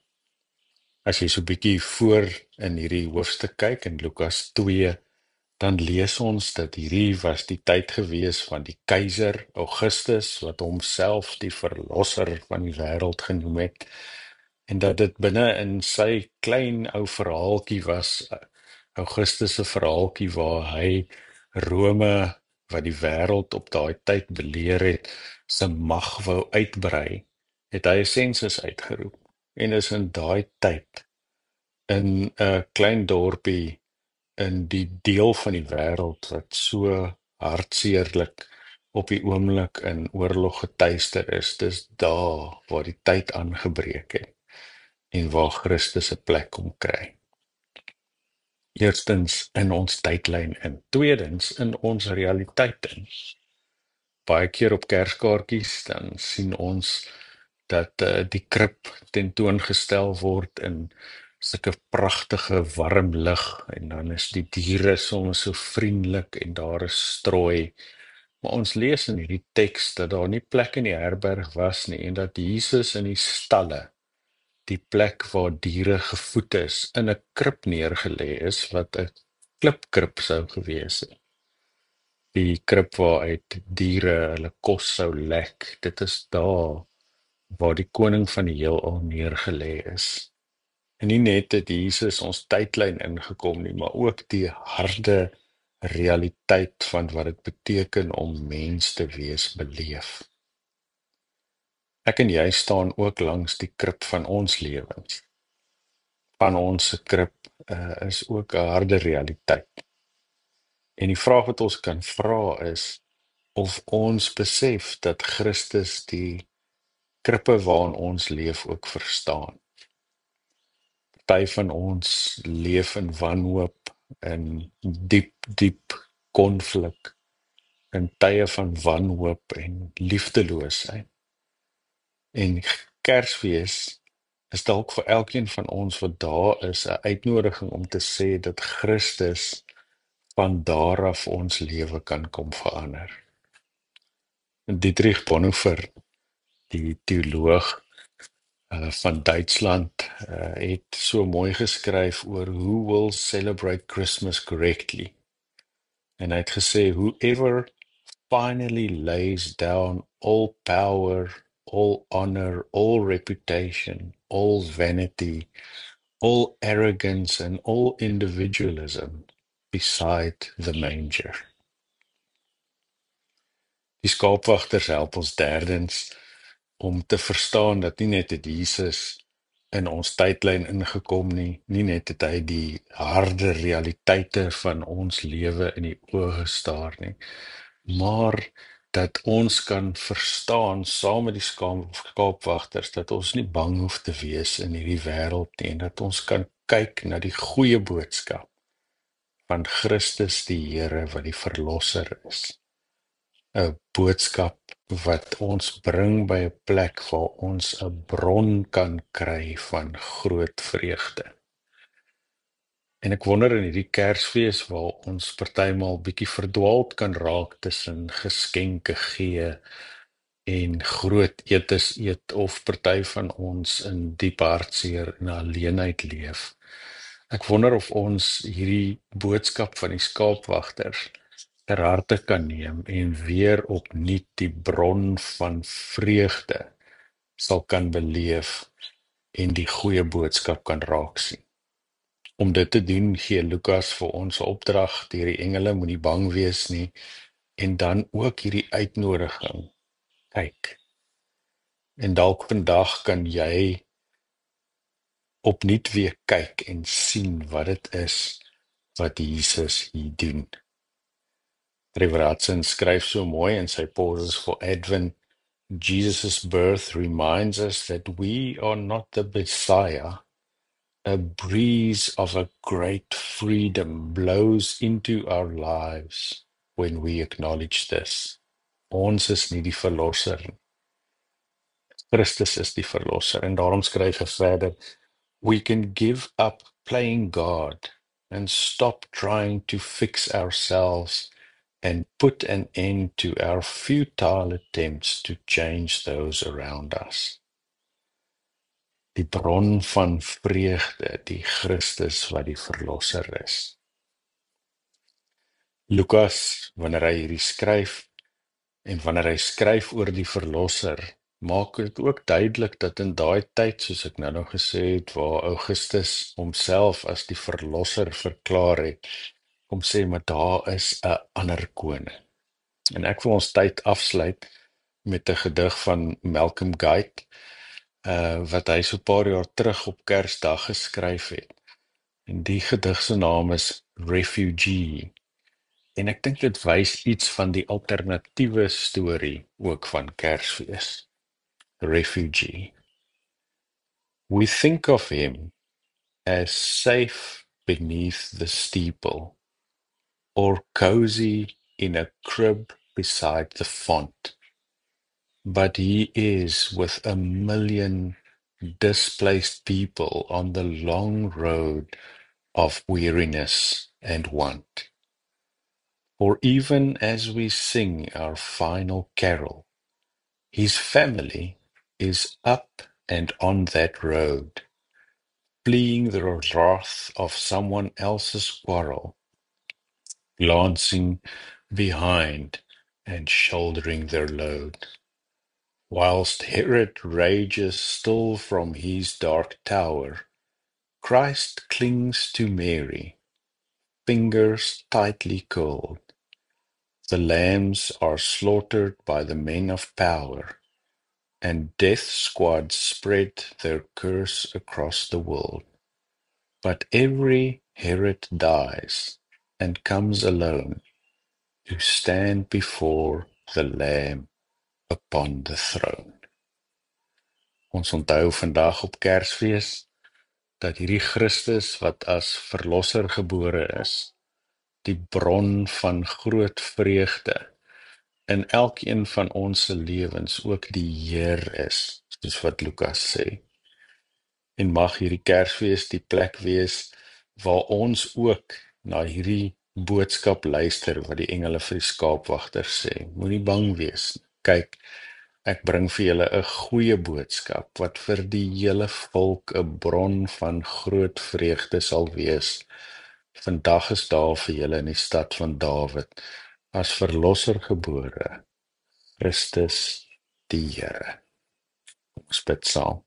As jy so 'n bietjie voor in hierdie hoofstuk kyk in Lukas 2, dan lees ons dat hierdie was die tyd gewees van die keiser Augustus, wat homself die verlosser van die wêreld genoem het, en dat dit binne in sy klein ou verhaaltjie was, Augustus se verhaaltjie waar hy Rome, wat die wêreld op daai tyd beleer het, sy mag wou uitbrei, het hy 'n sensus uitgeroep, en is in daai tyd in 'n klein dorpie in die deel van die wêreld wat so hartseerlik op die oomblik in oorlog getuister is, dis daar waar die tyd aangebreek het en waar Christus 'n plek kom kry. Eerstens in ons tydlyn in, tweedens in ons realiteit in. Baie keer op Kerskaartjies dan sien ons dat die krib tentoongestel word in sulke pragtige warm lig en dan is die diere soms so vriendelik en daar is strooi. Maar ons lees in hierdie teks dat daar nie plek in die herberg was nie en dat Jesus in die stalle, die plek waar diere gevoed is, in 'n krib neergelê is wat 'n klipkrib sou gewees het. Die krib waaruit diere hulle kos sou lek. Dit is daar waar die koning van die heelal neergelê is. En nie net het Jesus ons tydlyn ingekom nie, maar ook die harde realiteit van wat dit beteken om mens te wees beleef. Ek en jy staan ook langs die krib van ons lewens. Van ons krib is ook 'n harde realiteit. En die vraag wat ons kan vra is of ons besef dat Christus die krippe waarin ons leef ook verstaan. Party van ons leef in wanhoop, in diep konflik, in tye van wanhoop en liefdeloosheid. En Kersfees is dalk vir elkeen van ons wat daar is 'n uitnodiging om te sê dat Christus van daar af ons lewe kan kom verander. En Dietrich Bonhoeffer, die teoloog van Duitsland, het so mooi geskryf oor who will celebrate Christmas correctly. En hy het gesê, whoever finally lays down all power, all honor, all reputation, all vanity, all arrogance and all individualism beside the manger. Die skaapwagters help ons derdens om te verstaan dat nie net het Jesus in ons tydlyn ingekom nie, nie net het hy die harde realiteite van ons lewe in die oë gestaar nie, maar dat ons kan verstaan saam met die skaapwagters dat ons nie bang hoef te wees in hierdie wêreld nie en dat ons kan kyk na die goeie boodskap van Christus die Here wat die verlosser is. 'n boodskap wat ons bring by 'n plek waar ons 'n bron kan kry van groot vreugde. En ek wonder in hierdie Kersfees waar ons partymal bietjie verdwaald kan raak tussen geskenke gee en groot etes eet of party van ons in diep hartseer en alleenheid leef. Ek wonder of ons hierdie boodskap van die skaapwagters ter harte kan neem en weer opnuut die bron van vreugde sal kan beleef en die goeie boodskap kan raak sien. Om dit te doen gee Lukas vir ons 'n opdrag deur die engele, moenie bang wees nie, en dan ook hierdie uitnodiging, kyk. En dalk vandag kan jy opnuut weer kyk en sien wat dit is wat Jesus hier doen. Trevor Hudson skryf so mooi in sy Pauses for Advent, Jesus' birth reminds us that we are not the Messiah. A breeze of a great freedom blows into our lives when we acknowledge this. Ons is nie die verlosser nie. Christus is die verlosser. En daarom skryf hy verder, we can give up playing God and stop trying to fix ourselves and put an end to our futile attempts to change those around us. Die bron van vreugde, die Christus wat die verlosser is. Lukas, wanneer hy hierdie skryf, en wanneer hy skryf oor die verlosser, maak dit ook duidelik dat in daai tyd, soos ek nou gesê het, waar Augustus homself as die verlosser verklaar het, kom sê, maar daar is 'n ander koning. En ek wil ons tyd afsluit met 'n gedig van Malcolm Guite, wat hy so 'n paar jaar terug op Kersdag geskryf het. En die gedig se naam is Refugee. En ek dink dit wys iets van die alternatiewe storie ook van Kersfees. Refugee. We think of him as safe beneath the steeple, or cozy in a crib beside the font. But he is with a million displaced people on the long road of weariness and want. For even as we sing our final carol, his family is up and on that road, fleeing the wrath of someone else's quarrel, glancing behind and shouldering their load. Whilst Herod rages still from his dark tower, Christ clings to Mary, fingers tightly curled. The lambs are slaughtered by the men of power, and death squads spread their curse across the world. But every Herod dies and comes alone to stand before the Lamb upon the throne. Ons onthou vandag op Kersfees dat hierdie Christus wat as verlosser gebore is, die bron van groot vreugde in elkeen van ons se lewens ook die Heer is, soos wat Lukas sê. En mag hierdie Kersfees die plek wees waar ons ook na hierdie boodskap luister wat die engele vir die skaapwagter sê. Moenie bang wees. Kyk, ek bring vir julle 'n goeie boodskap wat vir die hele volk 'n bron van groot vreugde sal wees. Vandag is daar vir julle in die stad van Dawid as verlosser gebore, Christus die Here. Ons bid saam.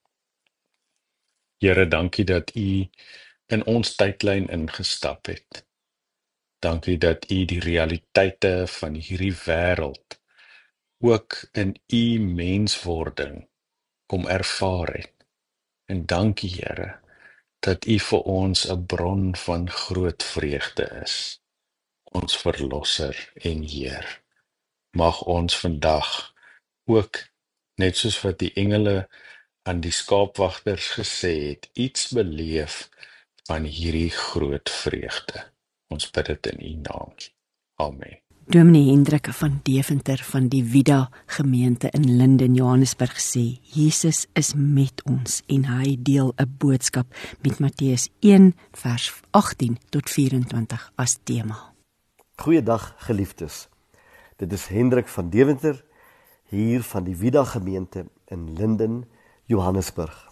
Here, dankie dat U in ons tydlyn ingestap het. Dankie dat U die realiteite van hierdie wêreld ook in U menswording kom ervaar het. En dankie, Here, dat U vir ons 'n bron van groot vreugde is, ons verlosser en Heer. Mag ons vandag ook, net soos wat die engele aan die skaapwagters gesê het, iets beleef van hierdie groot vreugde. Ons bid dit in U naam. Amen. Dominee Hendrik van Deventer van die Vida gemeente in Linden, Johannesburg sê, Jesus is met ons en hy deel 'n boodskap met Matteus 1 vers 18 tot 24 as tema. Goeiedag geliefdes. Dit is Hendrik van Deventer, hier van die Vida gemeente in Linden, Johannesburg.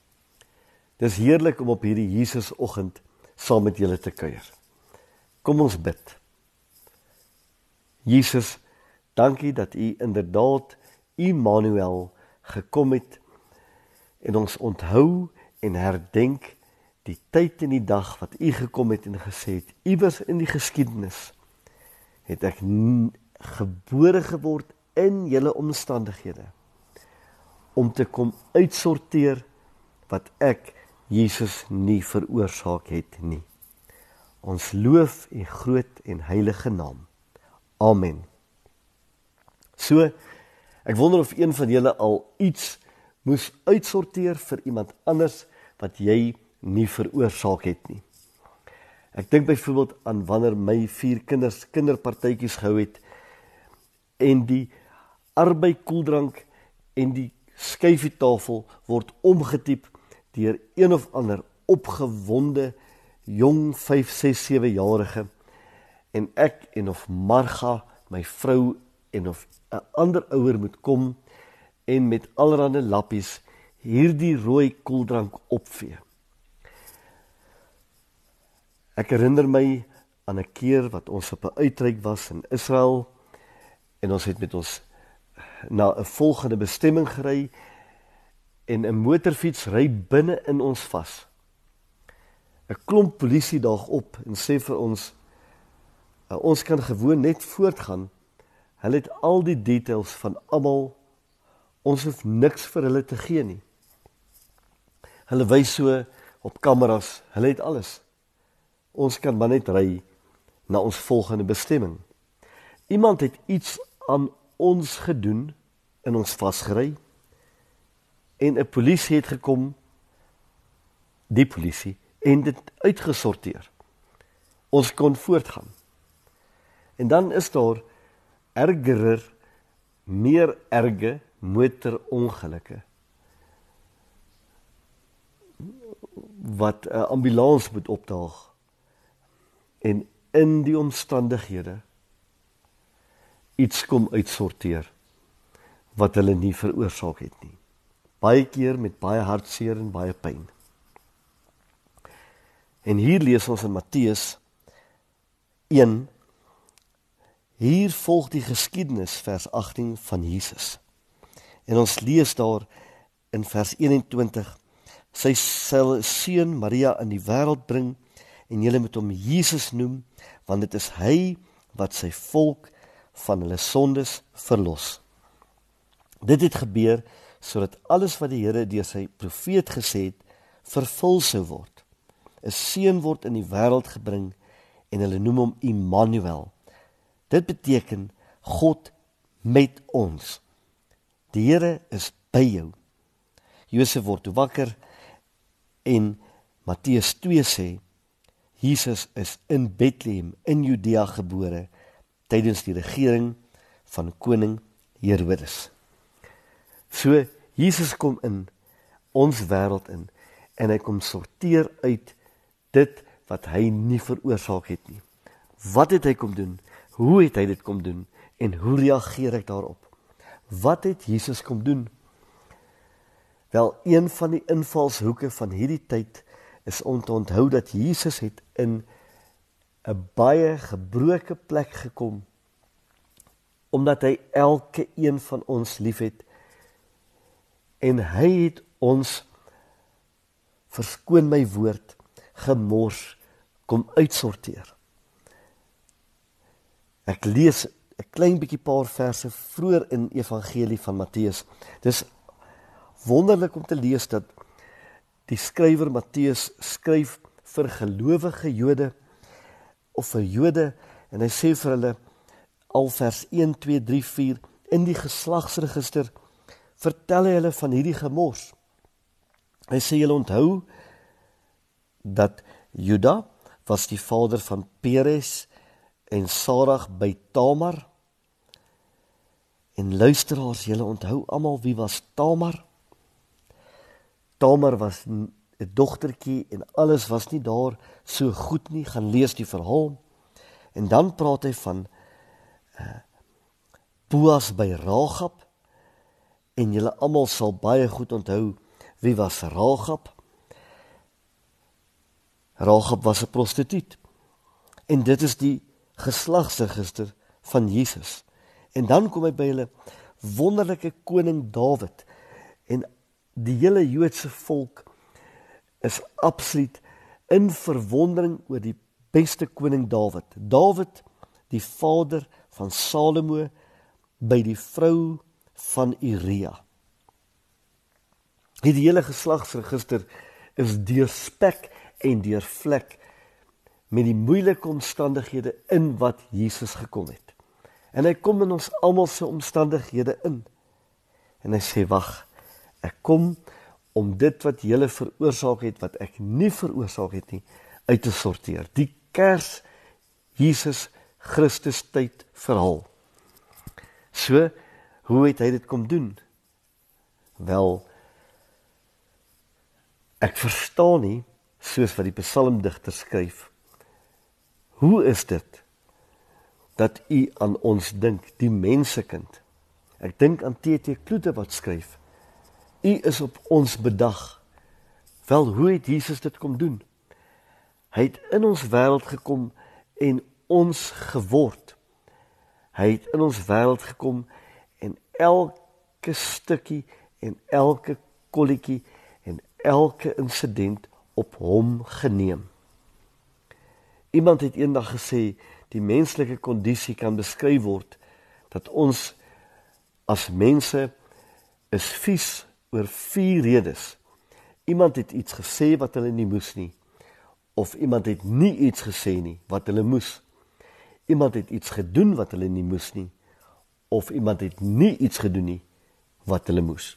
Dis heerlik om op hierdie Jesusoggend saam met julle te kuier. Kom ons bid. Jesus, dankie dat U inderdaad Immanuel gekom het en ons onthou en herdenk die tyd en die dag wat U gekom het en gesê het, iewers in die geskiedenis het ek gebore geword in julle omstandighede om te kom uitsorteer wat ek, Jesus, nie veroorsaak het nie. Ons loof U groot en heilige naam. Amen. So, ek wonder of een van julle al iets moes uitsorteer vir iemand anders wat jy nie veroorsaak het nie. Ek dink byvoorbeeld aan wanneer my 4 kinders kinderpartytjies gehou het en die arbeidskoeldrank en die skyfietafel word omgetiep deur een of ander opgewonde jong 5, 6, 7-jarige en ek en of Marga, my vrou en of 'n ander ouer moet kom en met allerlei lappies hierdie rooi koeldrank opvee. Ek herinner my aan 'n keer wat ons op 'n uitreik was in Israel en ons het met ons na 'n volgende bestemming gery en 'n motorfiets ry binne in ons vas. 'n Klomp polisie daag op en sê vir ons, ons kan gewoon net voortgaan. Hulle het al die details van almal, ons hoef niks vir hulle te gee nie. Hulle wys so op kameras, hulle het alles. Ons kan maar net ry na ons volgende bestemming. Iemand het iets aan ons gedoen en ons vasgery en 'n polisie het gekom, die polisie, en dit uitgesorteer. ons kon voortgaan. En dan is daar meer erge motorongelukke wat 'n ambulans moet opdaag en in die omstandighede iets kom uitsorteer wat hulle nie veroorsaak het nie. Baie keer met baie hartseer en baie pyn. En hier lees ons in Matteus 1, hier volg die geskiedenis, vers 18 van Jesus. En ons lees daar in vers 21, sy sal 'n seun Maria in die wêreld bring, en julle moet hom Jesus noem, want dit is hy wat sy volk van hulle sondes verlos. Dit het gebeur, sodat alles wat die Here deur sy profeet gesê het, vervul sou word. 'n Seun word in die wêreld gebring, en hulle noem hom Immanuel. Dit beteken, God met ons. Die Here is by jou. Josef word wakker, en Matteus 2 sê, Jesus is in Bethlehem, in Judea gebore, tydens die regering van koning Herodes. So, Jesus kom in ons wêreld in, en hy kom sorteer uit dit wat hy nie veroorsaak het nie. Wat het hy kom doen? Hoe het hy dit kom doen? En hoe reageer ek daarop? Wat het Jesus kom doen? Wel, een van die invalshoeke van hierdie tyd is om te onthou dat Jesus het in 'n baie gebroke plek gekom, omdat hy elke een van ons liefhet, en hy het ons, verskoon my woord, gemors, kom uitsorteer. Ek lees 'n klein bietjie paar verse vroeër in Evangelie van Matteus. Dis wonderlik om te lees dat die skrywer Matteus skryf vir gelowige Jode, of vir Jode, en hy sê vir hulle, al vers 1, 2, 3, 4, in die geslagsregister, vertel hy hulle van hierdie gemors. Hy sê, julle onthou, dat Juda was die vader van Peres, en Sarah by Tamar. En luisteraars, julle onthou almal wie was Tamar? Tamar was 'n dogtertjie en alles was nie daar so goed nie, gaan lees die verhaal. En dan praat hy van Boas by Ragab, en julle almal sal baie goed onthou wie was Ragab. Ragab was 'n prostituut. En dit is die geslagsregister van Jesus. En dan kom hy by hulle wonderlike koning Dawid. En die hele Joodse volk is absoluut in verwondering oor die beste koning Dawid. Dawid, die vader van Salomo, by die vrou van Uria. Die hele geslagsregister is deurspek en deurvlek met die moeilike omstandighede in wat Jesus gekom het. En hy kom in ons almal se omstandighede in. En hy sê, wag, ek kom om dit wat julle veroorsaak het, wat ek nie veroorsaak het nie, uit te sorteer. Die Kers Jesus Christus tyd verhaal. So, hoe het hy dit kom doen? Wel, ek verstaan nie, soos wat die psalmdigter skryf, hoe is dit dat u aan ons dink, die mensekind? Ek dink aan T.T. Kloete wat skryf, u is op ons bedag. Wel, hoe het Jesus dit kom doen? Hy het in ons wêreld gekom en ons geword. Hy het in ons wêreld gekom en elke stukkie en elke kolletjie en elke insident op hom geneem. Iemand het eendag gesê, die menslike kondisie kan beskryf word, dat ons as mense is vies oor 4 redes. Iemand het iets gesê wat hulle nie moes nie, of iemand het nie iets gesê nie, wat hulle moes. Iemand het iets gedoen wat hulle nie moes nie, of iemand het nie iets gedoen nie, wat hulle moes.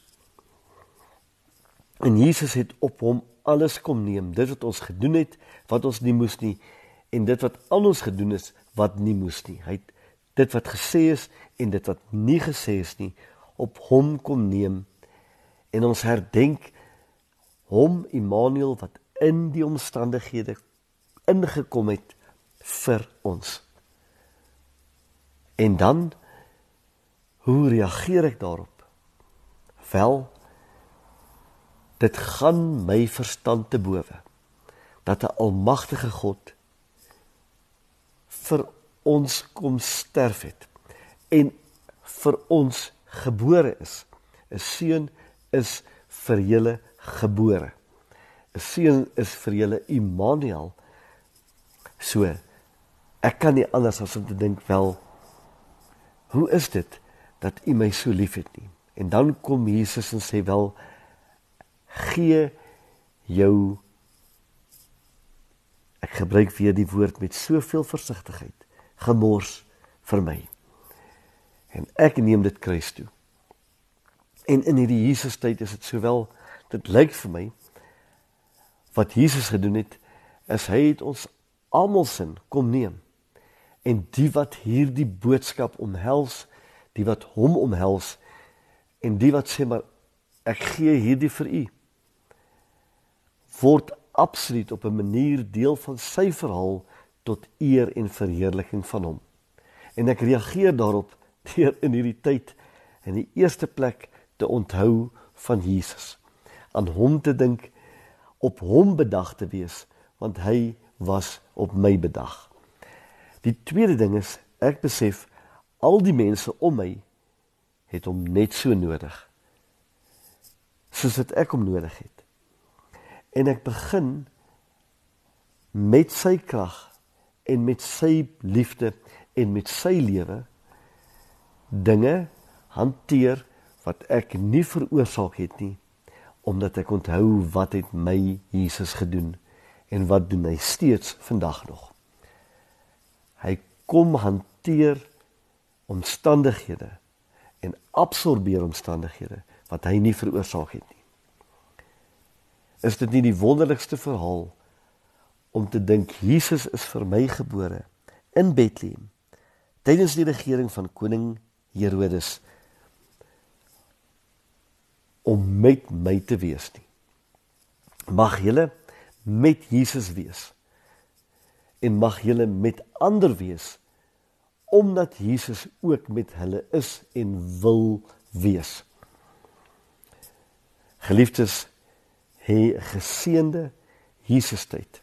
En Jesus het op hom alles kom neem, dit wat ons gedoen het, wat ons nie moes nie, en dit wat aan ons gedoen is, wat nie moes nie. Hy het dit wat gesê is, en dit wat nie gesê is nie, op hom kom neem, en ons herdenk hom, Immanuel, wat in die omstandighede ingekom het vir ons. En dan, hoe reageer ek daarop? Wel, dit gaan my verstand te bowe, dat 'n almagtige God vir ons kom sterf het, en vir ons gebore is. 'n seun is vir julle gebore. 'n seun is vir julle Immanuel. So, ek kan nie anders as om te dink, wel, hoe is dit dat u my so lief het nie? En dan kom Jesus en sê, wel, gee jou, ek gebruik weer die woord met soveel versigtigheid, gemors vir my. En ek neem dit kruis toe. En in hierdie Jesus tyd is dit sowel, dit lyk vir my, wat Jesus gedoen het, is hy het ons almal sin kom neem. En die wat hierdie boodskap omhels, die wat hom omhels, en die wat sê, maar ek gee hierdie vir u, word absoluut op 'n manier deel van sy verhaal tot eer en verheerliking van hom. En ek reageer daarop deur in hierdie tyd in die eerste plek te onthou van Jesus, aan hom te dink, op hom bedag te wees, want hy was op my bedag. Die tweede ding is, ek besef, al die mense om my, het hom net so nodig, soos wat ek hom nodig het. En ek begin met sy krag, en met sy liefde, en met sy lewe, dinge hanteer, wat ek nie veroorsaak het nie, omdat ek onthou wat het my Jesus gedoen, en wat doen hy steeds vandag nog. Hy kom hanteer omstandighede, en absorbeer omstandighede, wat hy nie veroorsaak het nie. Is dit nie die wonderlikste verhaal, om te dink, Jesus is vir my gebore, in Bethlehem, tydens die regering van koning Herodes, om met my te wees nie. Mag julle met Jesus wees, en mag julle met ander wees, omdat Jesus ook met hulle is en wil wees. Geliefdes, hê geseënde Jesus-tyd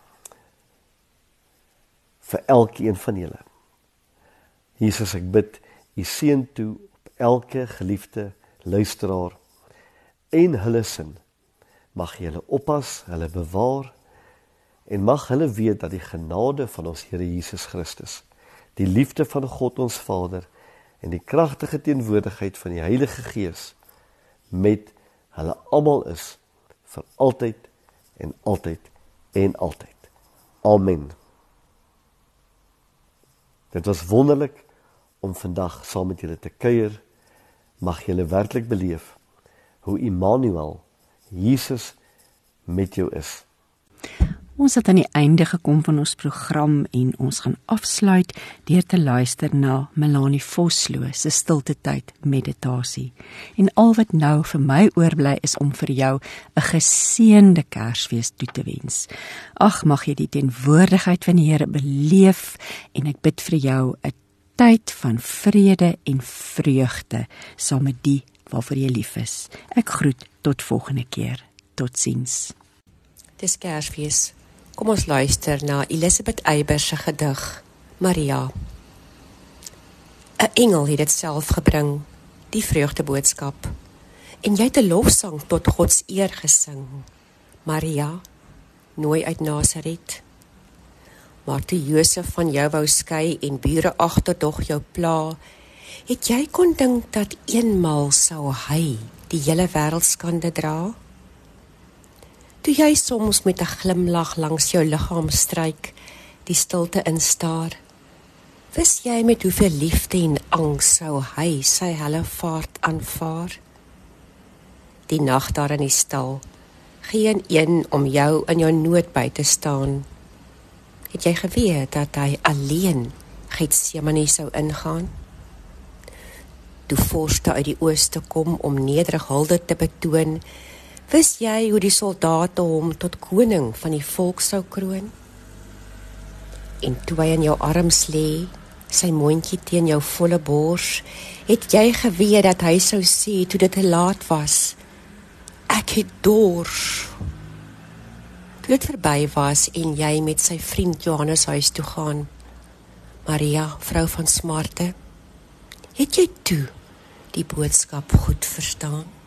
vir elkeen van julle. Jesus, ek bid, u seën toe op elke geliefde luisteraar en hulle sin. Mag jy hulle oppas, hulle bewaar, en mag hulle weet dat die genade van ons Here Jesus Christus, die liefde van God ons Vader, en die kragtige teenwoordigheid van die Heilige Gees, met hulle almal is, vir altyd en altyd en altyd. Amen. Dit was wonderlik om vandag saam met julle te kuier. Mag julle werklik beleef hoe Immanuel, Jesus, met jou is. Ons het aan die einde gekom van ons program en ons gaan afsluit deur te luister na Melanie Vosloo se stilte tyd meditasie. En al wat nou vir my oorbly is om vir jou 'n geseënde Kersfees toe te wens. Ag, mag jy die teenwoordigheid van die Here beleef en ek bid vir jou 'n tyd van vrede en vreugde saam met die waarvoor jy lief is. Ek groet tot volgende keer. Totsiens. Dis Kersfees. Kom ons luister na Elisabeth Eybers se gedig, Maria. 'n Engel het dit self gebring, die vreugdeboodskap, en jy het 'n lofsang tot God se eer gesing. Maria, nooi uit Nasaret. Maar toe Josef van jou wou skei en bure agterdog jou pla, het jy kon dink dat eenmal sou hy die hele wêreld skande dra? Toe jy soms met 'n glimlag langs jou liggaam stryk, die stilte instaar, wis jy met hoeveel liefde en angs sou hy sy helle vaart aanvaar? Die nag daar in die stal, geen een om jou in jou nood by te staan. Het jy geweet dat hy alleen Getsemane sou ingaan? Toe vorste uit die ooste kom om nederig hulde te betoon, wis jy hoe die soldate hom tot koning van die volk sou kroon? En toe hy in jou arms lê, sy mondjie teen jou volle bors, het jy geweet dat hy sou sê toe dit te laat was, ek het dors. Toe dit verby was en jy met sy vriend Johannes huis toe gaan, Maria, vrou van smarte, het jy toe die boodskap goed verstaan?